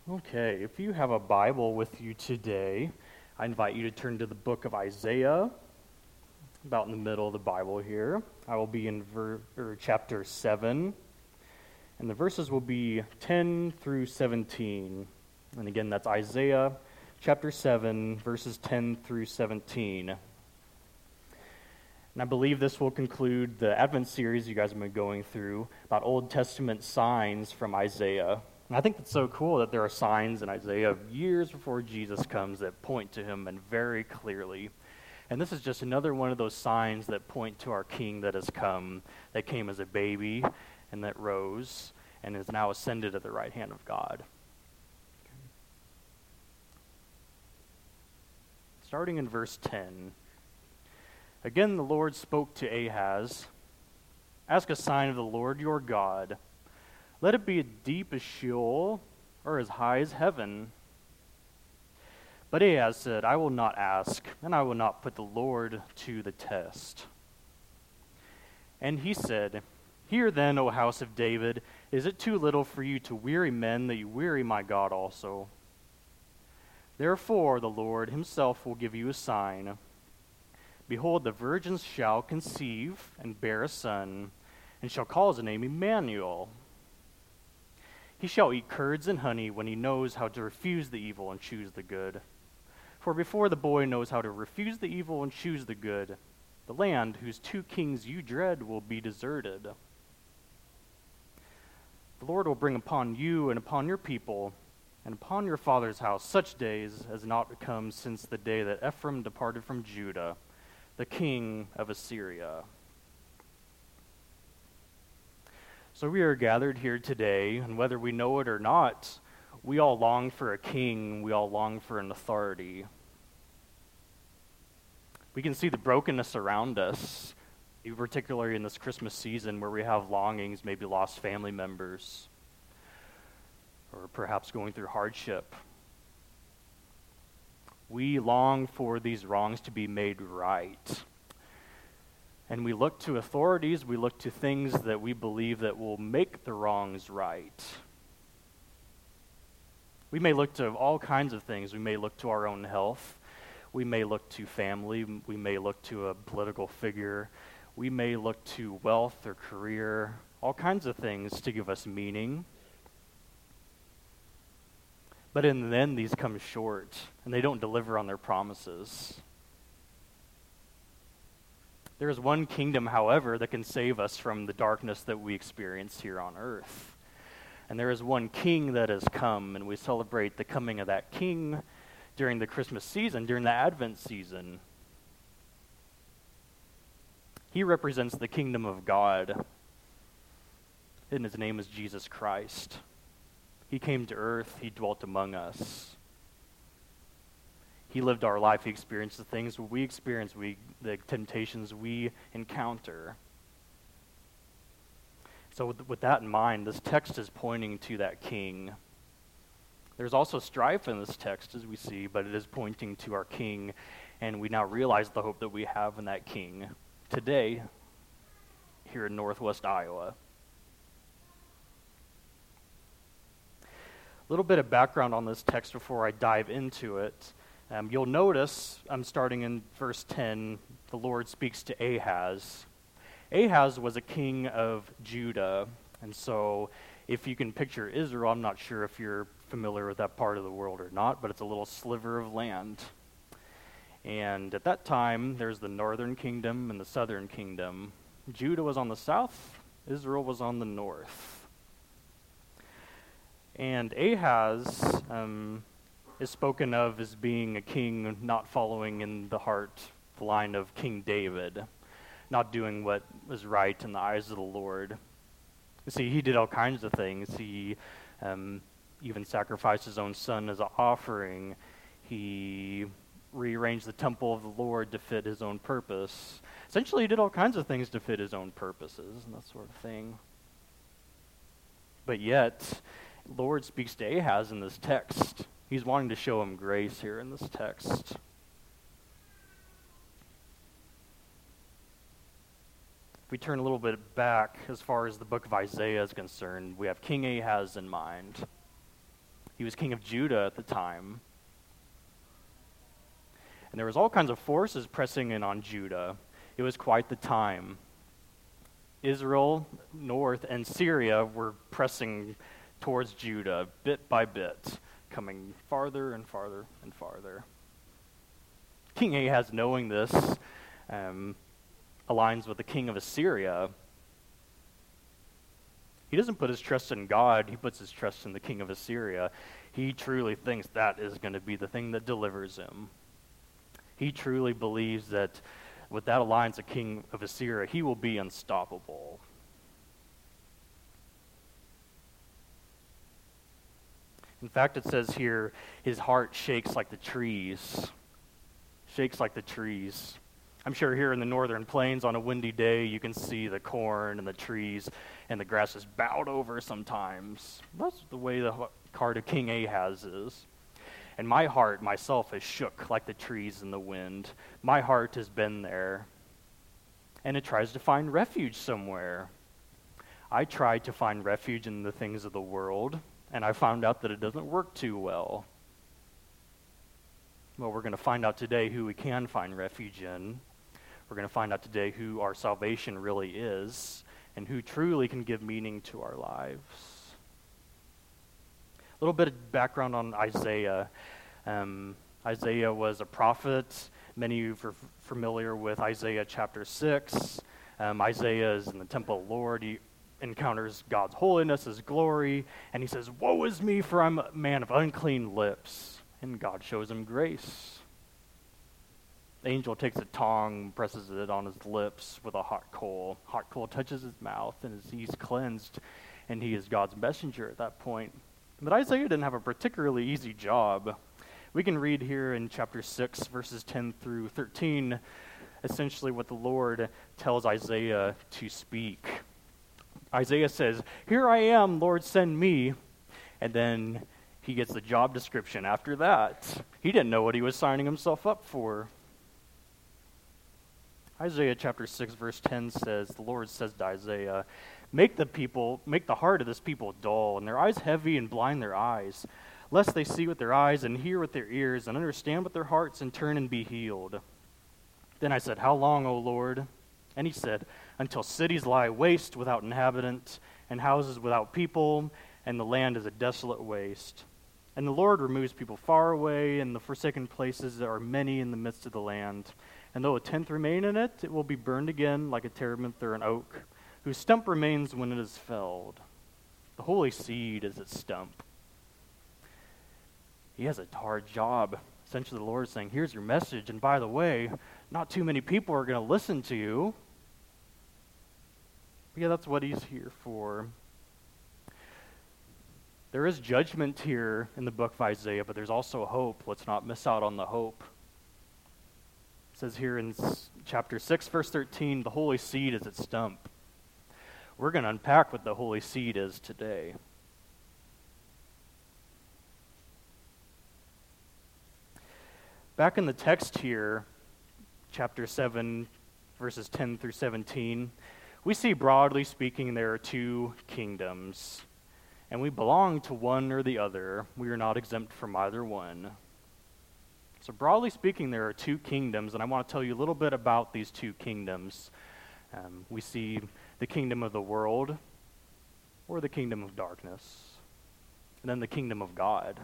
Okay, if you have a Bible with you today, I invite you to turn to the book of Isaiah, about in the middle of the Bible here. I will be in chapter 7, and the verses will be 10 through 17. And again, that's Isaiah chapter 7, verses 10 through 17. And I believe this will conclude the Advent series you guys have been going through about Old Testament signs from Isaiah. And I think it's so cool that there are signs in Isaiah years before Jesus comes that point to him and very clearly. And this is just another one of those signs that point to our King that has come, that came as a baby and that rose and is now ascended at the right hand of God. Starting in verse 10. Again the Lord spoke to Ahaz, "Ask a sign of the Lord your God. Let it be as deep as Sheol, or as high as heaven." But Ahaz said, "I will not ask, and I will not put the Lord to the test." And he said, "Hear then, O house of David, is it too little for you to weary men that you weary my God also? Therefore the Lord himself will give you a sign. Behold, the virgins shall conceive and bear a son, and shall call his name Emmanuel. He shall eat curds and honey when he knows how to refuse the evil and choose the good. For before the boy knows how to refuse the evil and choose the good, the land whose two kings you dread will be deserted. The Lord will bring upon you and upon your people and upon your father's house such days as not come since the day that Ephraim departed from Judah, the king of Assyria." So we are gathered here today, and whether we know it or not, we all long for a king, we all long for an authority. We can see the brokenness around us, particularly in this Christmas season where we have longings, maybe lost family members, or perhaps going through hardship. We long for these wrongs to be made right. And we look to authorities, we look to things that we believe that will make the wrongs right. We may look to all kinds of things. We may look to our own health. We may look to family. We may look to a political figure. We may look to wealth or career, all kinds of things to give us meaning. But in the end, these come short, and they don't deliver on their promises. There is one kingdom, however, that can save us from the darkness that we experience here on earth. And there is one king that has come, and we celebrate the coming of that king during the Christmas season, during the Advent season. He represents the kingdom of God, and his name is Jesus Christ. He came to earth, he dwelt among us. He lived our life. He experienced the things we experience, the temptations we encounter. So with that in mind, this text is pointing to that king. There's also strife in this text, as we see, but it is pointing to our king, and we now realize the hope that we have in that king today here in Northwest Iowa. A little bit of background on this text before I dive into it. You'll notice, I'm starting in verse 10, the Lord speaks to Ahaz. Ahaz was a king of Judah, and so if you can picture Israel, I'm not sure if you're familiar with that part of the world or not, but it's a little sliver of land. And at that time, there's the northern kingdom and the southern kingdom. Judah was on the south, Israel was on the north. And Ahaz is spoken of as being a king not following in the line of King David, not doing what was right in the eyes of the Lord. You see, he did all kinds of things. He even sacrificed his own son as an offering. He rearranged the temple of the Lord to fit his own purpose. Essentially, he did all kinds of things to fit his own purposes and that sort of thing. But yet, the Lord speaks to Ahaz in this text. He's wanting to show him grace here in this text. If we turn a little bit back as far as the book of Isaiah is concerned, we have King Ahaz in mind. He was king of Judah at the time. And there was all kinds of forces pressing in on Judah. It was quite the time. Israel, north, and Syria were pressing towards Judah bit by bit, coming farther and farther and farther. King Ahaz, knowing this, aligns with the king of Assyria. He doesn't put his trust in God, he puts his trust in the king of Assyria. He truly thinks that is going to be the thing that delivers him. He truly believes that with that alliance, the king of Assyria, he will be unstoppable. In fact, it says here, his heart shakes like the trees. Shakes like the trees. I'm sure here in the northern plains on a windy day, you can see the corn and the trees and the grass is bowed over sometimes. That's the way the heart of King Ahaz is. And my heart, myself, is shook like the trees in the wind. My heart has been there. And it tries to find refuge somewhere. I tried to find refuge in the things of the world, and I found out that it doesn't work too well. Well, we're going to find out today who we can find refuge in. We're going to find out today who our salvation really is and who truly can give meaning to our lives. A little bit of background on Isaiah. Isaiah was a prophet. Many of you are familiar with Isaiah chapter 6. Isaiah is in the temple of the Lord. He encounters God's holiness, his glory, and he says, "Woe is me, for I'm a man of unclean lips." And God shows him grace. The angel takes a tongue, presses it on his lips with a hot coal. Hot coal touches his mouth, and he's cleansed, and he is God's messenger at that point. But Isaiah didn't have a particularly easy job. We can read here in chapter 6, verses 10 through 13, essentially what the Lord tells Isaiah to speak. Isaiah says, "Here I am, Lord, send me." And then he gets the job description after that. He didn't know what he was signing himself up for. Isaiah chapter 6, verse 10 says, the Lord says to Isaiah, make the heart of this people dull, and their eyes heavy, and blind their eyes, lest they see with their eyes and hear with their ears and understand with their hearts and turn and be healed. Then I said, how long, O Lord? And he said, until cities lie waste without inhabitant, and houses without people, and the land is a desolate waste. And the Lord removes people far away, and the forsaken places there are many in the midst of the land. And though a tenth remain in it, it will be burned again like a terebinth or an oak, whose stump remains when it is felled. The holy seed is its stump. He has a hard job. Essentially, the Lord is saying, here's your message, and by the way, not too many people are going to listen to you. But yeah, that's what he's here for. There is judgment here in the book of Isaiah, but there's also hope. Let's not miss out on the hope. It says here in chapter 6, verse 13, the holy seed is its stump. We're going to unpack what the holy seed is today. Back in the text here, chapter 7, verses 10 through 17, we see, broadly speaking, there are two kingdoms, and we belong to one or the other. We are not exempt from either one. So broadly speaking, there are two kingdoms, and I want to tell you a little bit about these two kingdoms. We see the kingdom of the world, or the kingdom of darkness, and then the kingdom of God.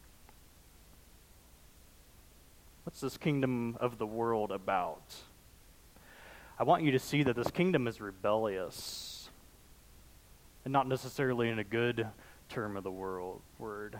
What's this kingdom of the world about? I want you to see that this kingdom is rebellious, and not necessarily in a good term of the word.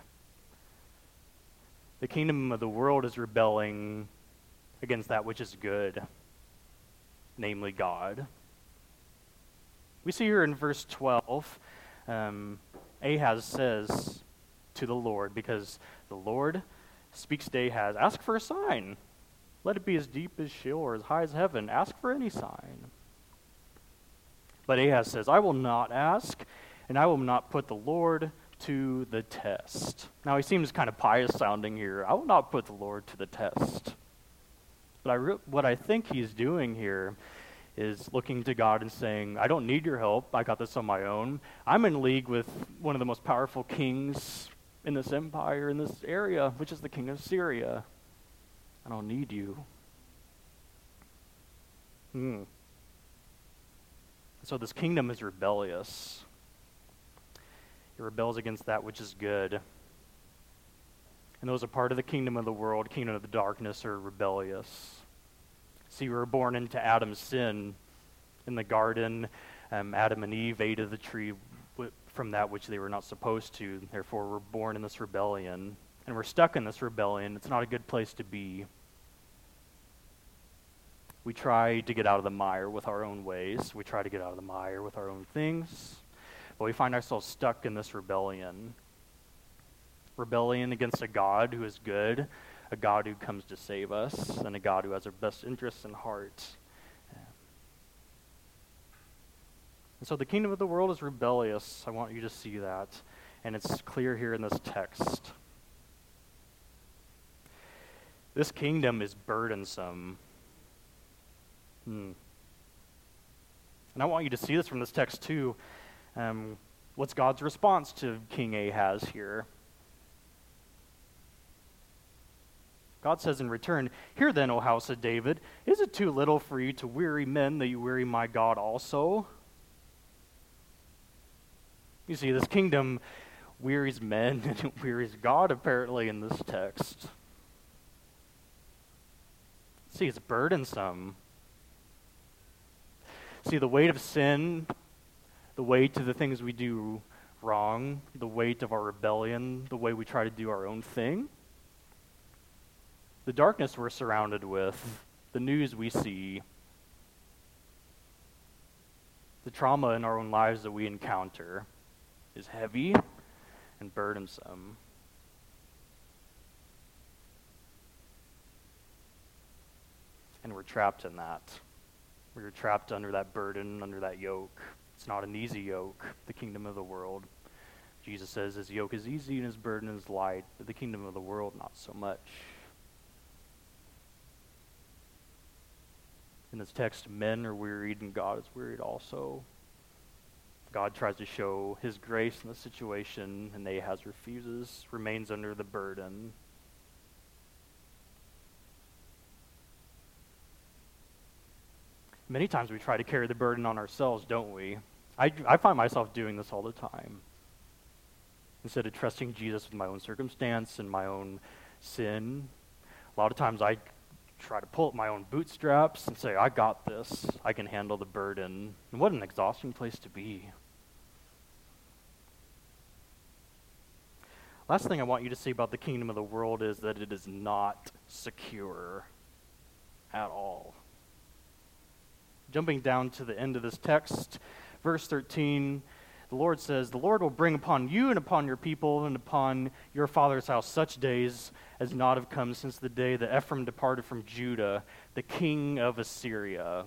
The kingdom of the world is rebelling against that which is good, namely God. We see here in verse 12, Ahaz says to the Lord, because the Lord speaks to Ahaz, ask for a sign. Let it be as deep as Sheol or as high as heaven. Ask for any sign. But Ahaz says, I will not ask, and I will not put the Lord to the test. Now he seems kind of pious sounding here. I will not put the Lord to the test. But what I think he's doing here is looking to God and saying, I don't need your help. I got this on my own. I'm in league with one of the most powerful kings in this empire, in this area, which is the king of Syria. I don't need you. So this kingdom is rebellious. It rebels against that which is good. And those are part of the kingdom of the world, kingdom of the darkness, are rebellious. See, we were born into Adam's sin in the garden. Adam and Eve ate of the tree from that which they were not supposed to. Therefore, we're born in this rebellion. And we're stuck in this rebellion. It's not a good place to be. We try to get out of the mire with our own ways. We try to get out of the mire with our own things. But we find ourselves stuck in this rebellion. Rebellion against a God who is good, a God who comes to save us, and a God who has our best interests in heart. And so the kingdom of the world is rebellious. I want you to see that. And it's clear here in this text. This kingdom is burdensome. And I want you to see this from this text too. What's God's response to King Ahaz here? God says in return, "Hear then, O house of David, is it too little for you to weary men that you weary my God also?" You see, this kingdom wearies men and it wearies God apparently in this text. See, it's burdensome. See, the weight of sin, the weight of the things we do wrong, the weight of our rebellion, the way we try to do our own thing, the darkness we're surrounded with, the news we see, the trauma in our own lives that we encounter is heavy and burdensome. And we're trapped in that. We're trapped under that burden, under that yoke. It's not an easy yoke, the kingdom of the world. Jesus says his yoke is easy and his burden is light, but the kingdom of the world, not so much. In this text, men are wearied and God is wearied also. God tries to show his grace in the situation, and Ahaz refuses, remains under the burden. Many times we try to carry the burden on ourselves, don't we? I find myself doing this all the time. Instead of trusting Jesus with my own circumstance and my own sin, a lot of times I try to pull up my own bootstraps and say, I got this. I can handle the burden. And what an exhausting place to be. Last thing I want you to see about the kingdom of the world is that it is not secure at all. Jumping down to the end of this text, verse 13, the Lord says, "The Lord will bring upon you and upon your people and upon your father's house such days as not have come since the day that Ephraim departed from Judah, the king of Assyria."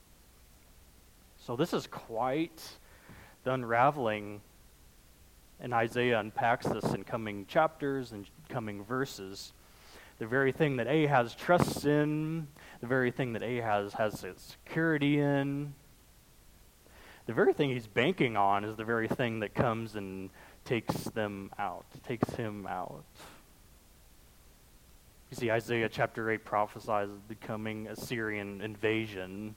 So this is quite the unraveling, and Isaiah unpacks this in coming chapters and coming verses. The very thing that Ahaz trusts in, the very thing that Ahaz has his security in, the very thing he's banking on is the very thing that comes and takes him out. You see, Isaiah chapter 8 prophesies the coming Assyrian invasion.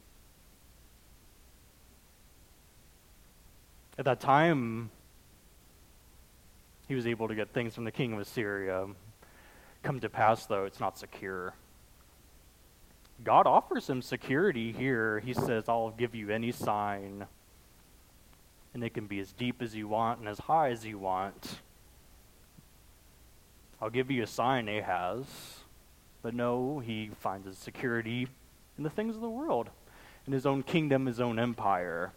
At that time, he was able to get things from the king of Assyria. Come to pass, though, it's not secure. God offers him security here. He says, I'll give you any sign. And it can be as deep as you want and as high as you want. I'll give you a sign, Ahaz. But no, he finds his security in the things of the world, in his own kingdom, his own empire.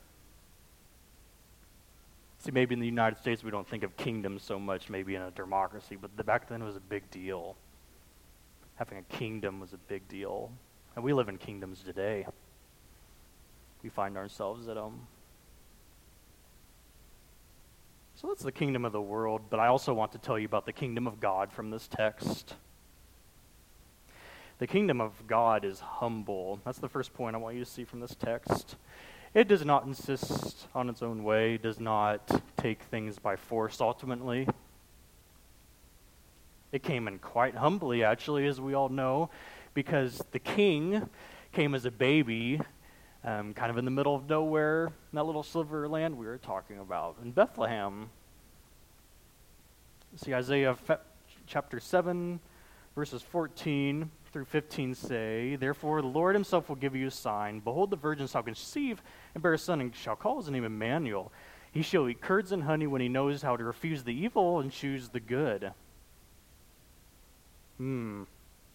See, maybe in the United States we don't think of kingdom so much, maybe in a democracy, but back then it was a big deal. Having a kingdom was a big deal. And we live in kingdoms today. We find ourselves at them. So that's the kingdom of the world, but I also want to tell you about the kingdom of God from this text. The kingdom of God is humble. That's the first point I want you to see from this text. It does not insist on its own way, does not take things by force ultimately. It came in quite humbly, actually, as we all know, because the king came as a baby, kind of in the middle of nowhere, in that little sliver of land we were talking about, in Bethlehem. See, Isaiah chapter 7, verses 14 through 15 say, "Therefore the Lord himself will give you a sign. Behold, the virgin shall conceive and bear a son, and shall call his name Emmanuel. He shall eat curds and honey when he knows how to refuse the evil and choose the good." When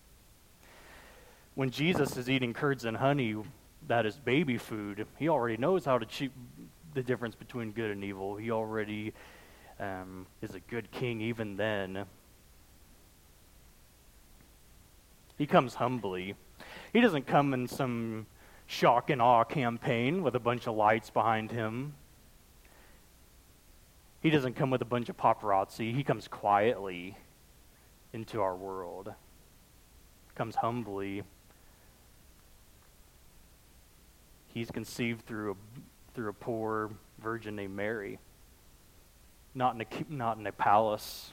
Jesus is eating curds and honey, that is baby food. He already knows how to choose the difference between good and evil. He already is a good king even then. He comes humbly. He doesn't come in some shock and awe campaign with a bunch of lights behind him. He doesn't come with a bunch of paparazzi. He comes quietly into our world. Comes humbly. He's conceived through a poor virgin named Mary. Not in a palace.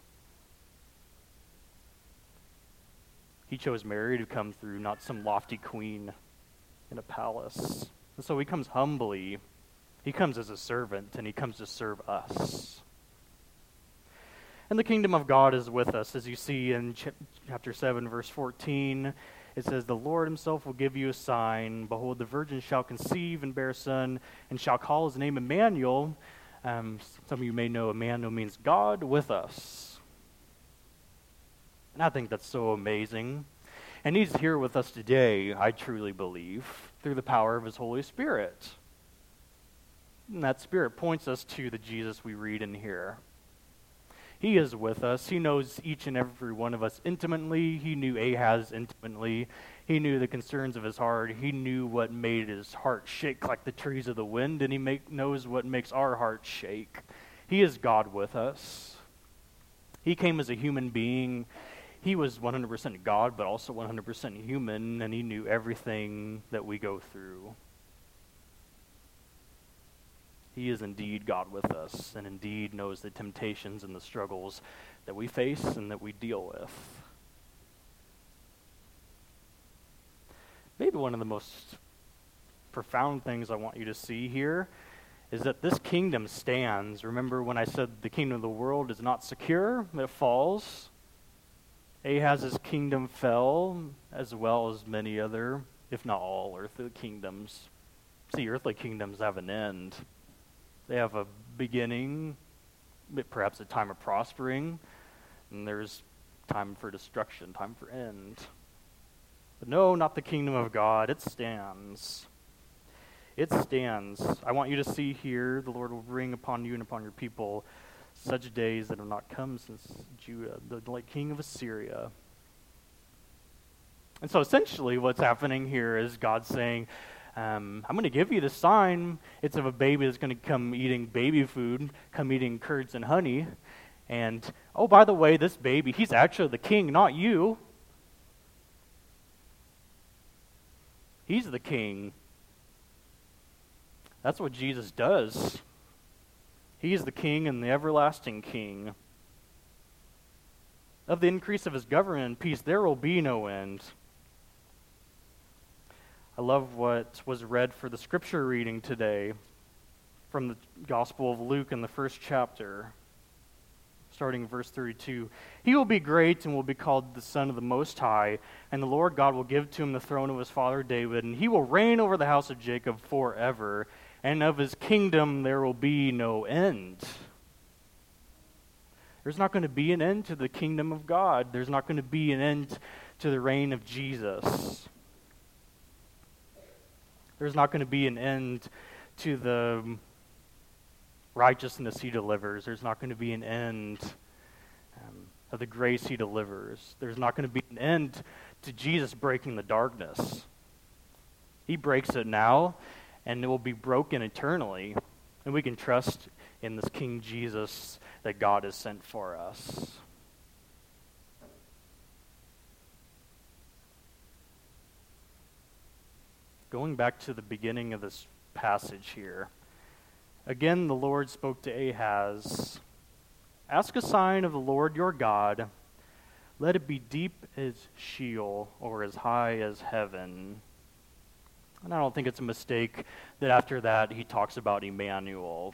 He chose Mary to come through, not some lofty queen in a palace. And so he comes humbly. He comes as a servant, and he comes to serve us. And the kingdom of God is with us, as you see in chapter 7, verse 14. It says, "The Lord himself will give you a sign. Behold, the virgin shall conceive and bear a son, and shall call his name Emmanuel." Some of you may know Emmanuel means God with us. And I think that's so amazing. And he's here with us today, I truly believe, through the power of his Holy Spirit. And that Spirit points us to the Jesus we read in here. He is with us. He knows each and every one of us intimately. He knew Ahaz intimately. He knew the concerns of his heart. He knew what made his heart shake like the trees of the wind, and he knows what makes our hearts shake. He is God with us. He came as a human being. He was 100% God, but also 100% human, and he knew everything that we go through. He is indeed God with us, and indeed knows the temptations and the struggles that we face and that we deal with. Maybe one of the most profound things I want you to see here is that this kingdom stands. Remember when I said the kingdom of the world is not secure, it falls? Ahaz's kingdom fell, as well as many other, if not all, earthly kingdoms. See, earthly kingdoms have an end. They have a beginning, perhaps a time of prospering, and there's time for destruction, time for end. But no, not the kingdom of God. It stands. It stands. I want you to see here, the Lord will bring upon you and upon your people such days that have not come since Judah, the king of Assyria. And so essentially what's happening here is God saying, I'm going to give you the sign. It's of a baby that's going to come eating baby food, come eating curds and honey. And, oh, by the way, this baby, he's actually the king, not you. He's the king. That's what Jesus does. He is the king and the everlasting king. Of the increase of his government and peace, there will be no end. I love what was read for the scripture reading today from the Gospel of Luke in the first chapter, starting verse 32. "He will be great and will be called the Son of the Most High, and the Lord God will give to him the throne of his father David, and he will reign over the house of Jacob forever, and of his kingdom there will be no end." There's not going to be an end to the kingdom of God. There's not going to be an end to the reign of Jesus. There's not going to be an end to the righteousness he delivers. There's not going to be an end of the grace he delivers. There's not going to be an end to Jesus breaking the darkness. He breaks it now, and it will be broken eternally. And we can trust in this King Jesus that God has sent for us. Going back to the beginning of this passage here. Again, the Lord spoke to Ahaz, "Ask a sign of the Lord your God, let it be deep as Sheol or as high as heaven. And I don't think it's a mistake that after that he talks about Emmanuel.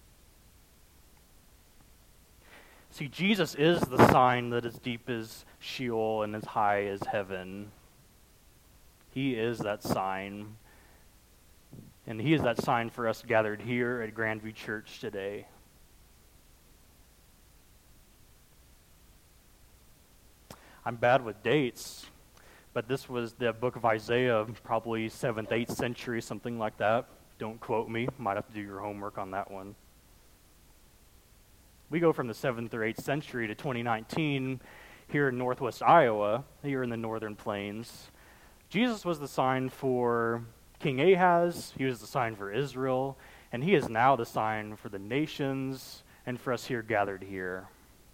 See, Jesus is the sign that is deep as Sheol and as high as heaven. He is that sign. And he is that sign for us gathered here at Grandview Church today. I'm bad with dates, but this was the book of Isaiah, probably 7th, 8th century, something like that. Don't quote me. Might have to do your homework on that one. We go from the 7th or 8th century to 2019 here in northwest Iowa, here in the northern plains. Jesus was the sign for King Ahaz. He was the sign for Israel. And he is now the sign for the nations and for us here gathered here.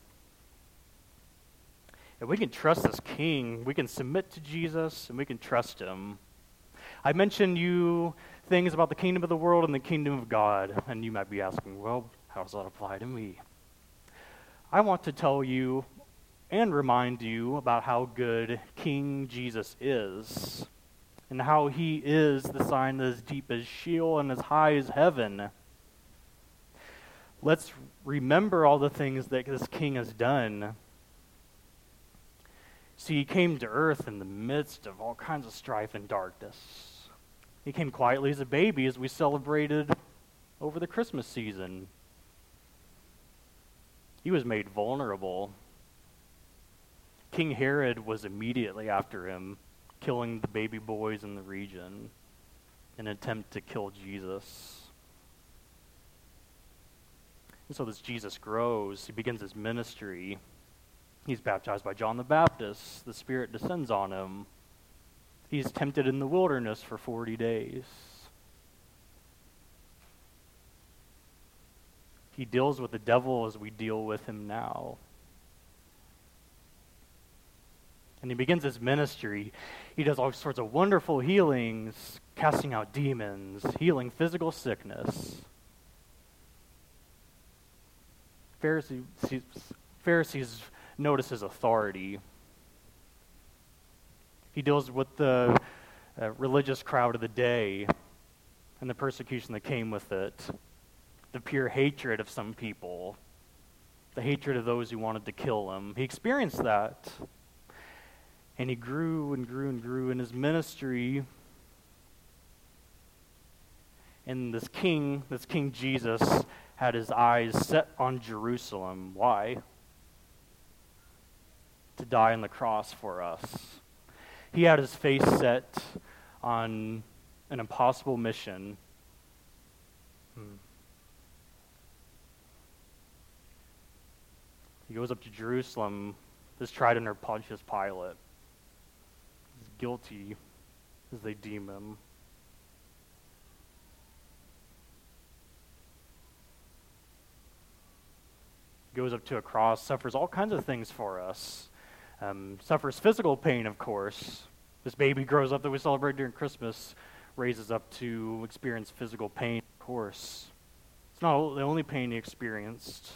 If we can trust this king, we can submit to Jesus, and we can trust him. I mentioned you things about the kingdom of the world and the kingdom of God, and you might be asking, well, how does that apply to me? I want to tell you and remind you about how good King Jesus is, and how he is the sign that is deep as Sheol and as high as heaven. Let's remember all the things that this king has done. See, he came to earth in the midst of all kinds of strife and darkness. He came quietly as a baby as we celebrated over the Christmas season. He was made vulnerable. King Herod was immediately after him, killing the baby boys in the region in an attempt to kill Jesus. And so this Jesus grows. He begins his ministry. He's baptized by John the Baptist. The Spirit descends on him. He's tempted in the wilderness for 40 days. He deals with the devil as we deal with him now. And he begins his ministry. He does all sorts of wonderful healings, casting out demons, healing physical sickness. Pharisees notice his authority. He deals with the religious crowd of the day and the persecution that came with it, the pure hatred of some people, the hatred of those who wanted to kill him. He experienced that, and he grew and grew and grew in his ministry. And this King Jesus, had his eyes set on Jerusalem. Why? To die on the cross for us. He had his face set on an impossible mission. He goes up to Jerusalem, is tried under Pontius Pilate. He's guilty as they deem him. Goes up to a cross, suffers all kinds of things for us. Suffers physical pain, of course. This baby grows up that we celebrate during Christmas, raises up to experience physical pain, of course. It's not the only pain he experienced.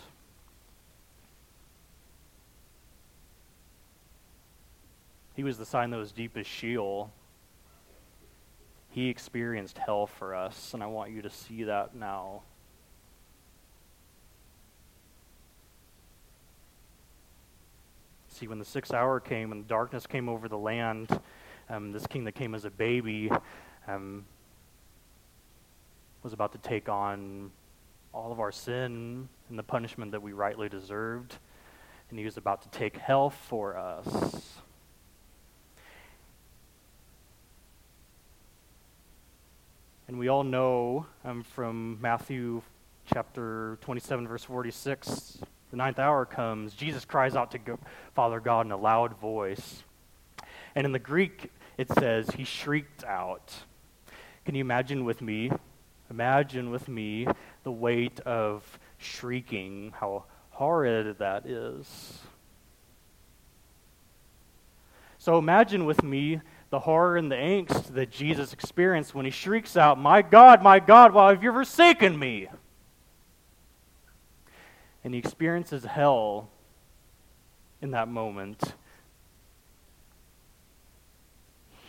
He was the sign that was deep as Sheol. He experienced hell for us, and I want you to see that now. See, when the 6th hour came and darkness came over the land, this king that came as a baby was about to take on all of our sin and the punishment that we rightly deserved, and he was about to take hell for us. And we all know from Matthew chapter 27, verse 46, the 9th hour comes, Jesus cries out to Father God in a loud voice. And in the Greek, it says, he shrieked out. Can you imagine with me the weight of shrieking, how horrid that is. So imagine with me the horror and the angst that Jesus experienced when he shrieks out, my God, why have you forsaken me? And he experiences hell in that moment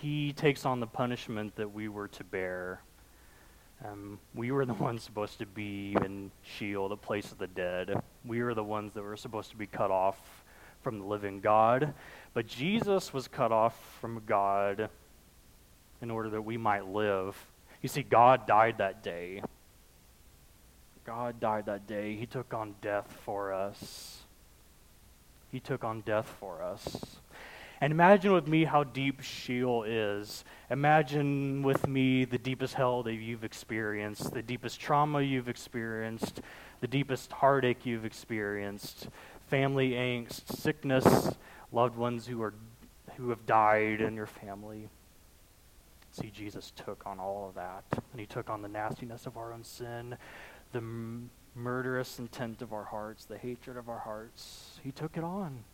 he takes on the punishment that we were to bear. We were the ones supposed to be in Sheol, the place of the dead. We were the ones that were supposed to be cut off from the living God. But Jesus was cut off from God in order that we might live. You see, God died that day. God died that day. He took on death for us. He took on death for us. And imagine with me how deep Sheol is. Imagine with me the deepest hell that you've experienced, the deepest trauma you've experienced, the deepest heartache you've experienced, family angst, sickness, loved ones who have died in your family. See, Jesus took on all of that, and he took on the nastiness of our own sin, the murderous intent of our hearts, the hatred of our hearts. He took it on.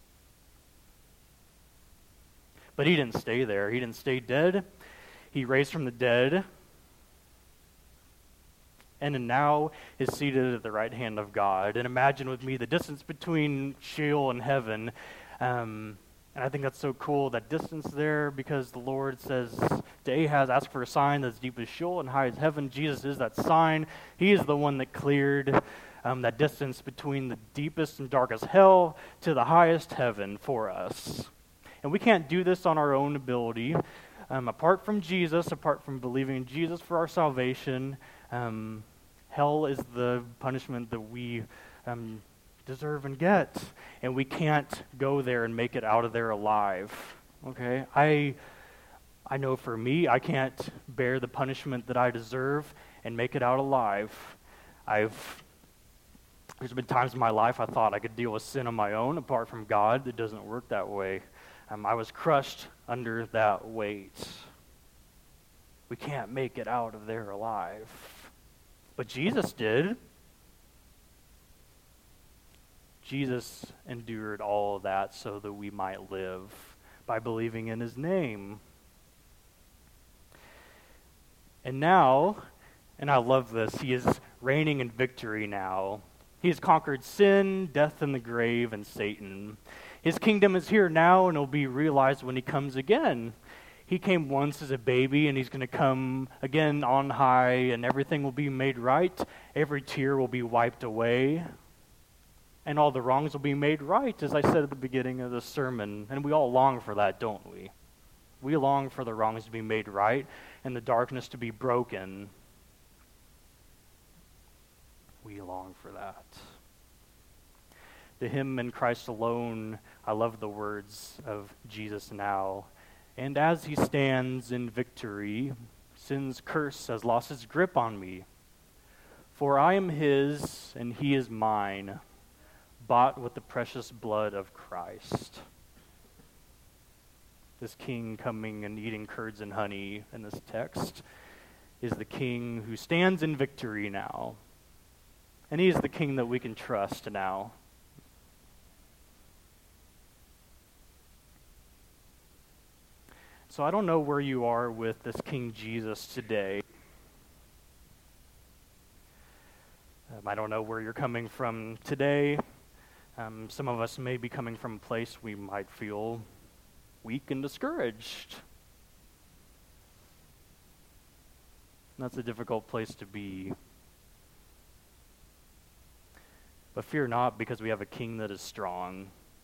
But he didn't stay there. He didn't stay dead. He raised from the dead, and now is seated at the right hand of God. And imagine with me the distance between Sheol and heaven. And I think that's so cool, that distance there, because the Lord says to Ahaz, ask for a sign that's deep as Sheol and high as heaven. Jesus is that sign. He is the one that cleared that distance between the deepest and darkest hell to the highest heaven for us. And we can't do this on our own ability. Apart from Jesus, apart from believing in Jesus for our salvation, hell is the punishment that we deserve and get. And we can't go there and make it out of there alive. Okay? I know for me, I can't bear the punishment that I deserve and make it out alive. There's been times in my life I thought I could deal with sin on my own apart from God. It doesn't work that way. I was crushed under that weight. We can't make it out of there alive. But Jesus did. Jesus endured all of that so that we might live by believing in his name. And now, and I love this, he is reigning in victory now. He has conquered sin, death, and the grave, and Satan. His kingdom is here now, and it will be realized when he comes again. He came once as a baby, and he's going to come again on high, and everything will be made right. Every tear will be wiped away, and all the wrongs will be made right, as I said at the beginning of the sermon. And we all long for that, don't we? We long for the wrongs to be made right, and the darkness to be broken. We long for that. To him and Christ alone, I love the words of Jesus now. And as he stands in victory, sin's curse has lost its grip on me. For I am his, and he is mine, bought with the precious blood of Christ. This king coming and eating curds and honey in this text is the king who stands in victory now. And he is the king that we can trust now. So I don't know where you are with this King Jesus today. I don't know where you're coming from today. Some of us may be coming from a place we might feel weak and discouraged. That's a difficult place to be. But fear not, because we have a king that is strong.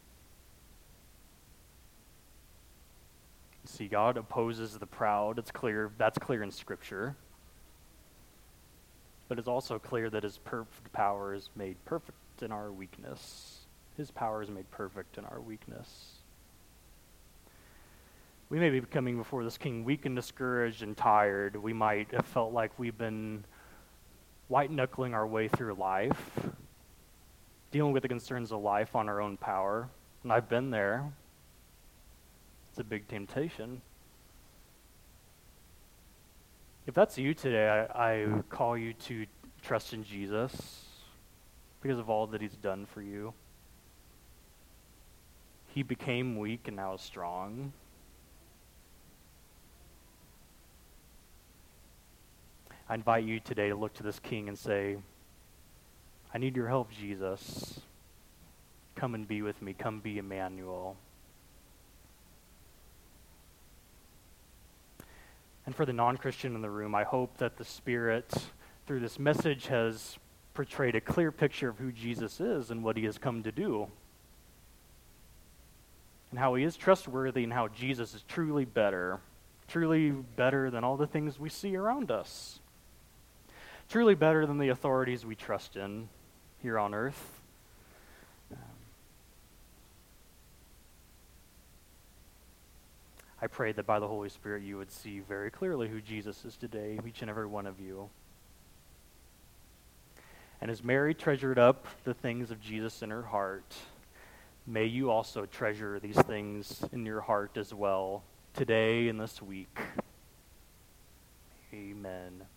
See, God opposes the proud. It's clear. That's clear in Scripture. But it's also clear that his perfect power is made perfect in our weakness. His power is made perfect in our weakness. We may be coming before this king weak and discouraged and tired. We might have felt like we've been white-knuckling our way through life, dealing with the concerns of life on our own power. And I've been there. It's a big temptation. If that's you today, I call you to trust in Jesus because of all that he's done for you. He became weak and now is strong. I invite you today to look to this king and say, I need your help, Jesus. Come and be with me. Come be Emmanuel. And for the non-Christian in the room, I hope that the Spirit, through this message, has portrayed a clear picture of who Jesus is and what he has come to do, and how he is trustworthy, and how Jesus is truly better than all the things we see around us, truly better than the authorities we trust in here on earth. I pray that by the Holy Spirit you would see very clearly who Jesus is today, each and every one of you. And as Mary treasured up the things of Jesus in her heart, may you also treasure these things in your heart as well, today and this week. Amen.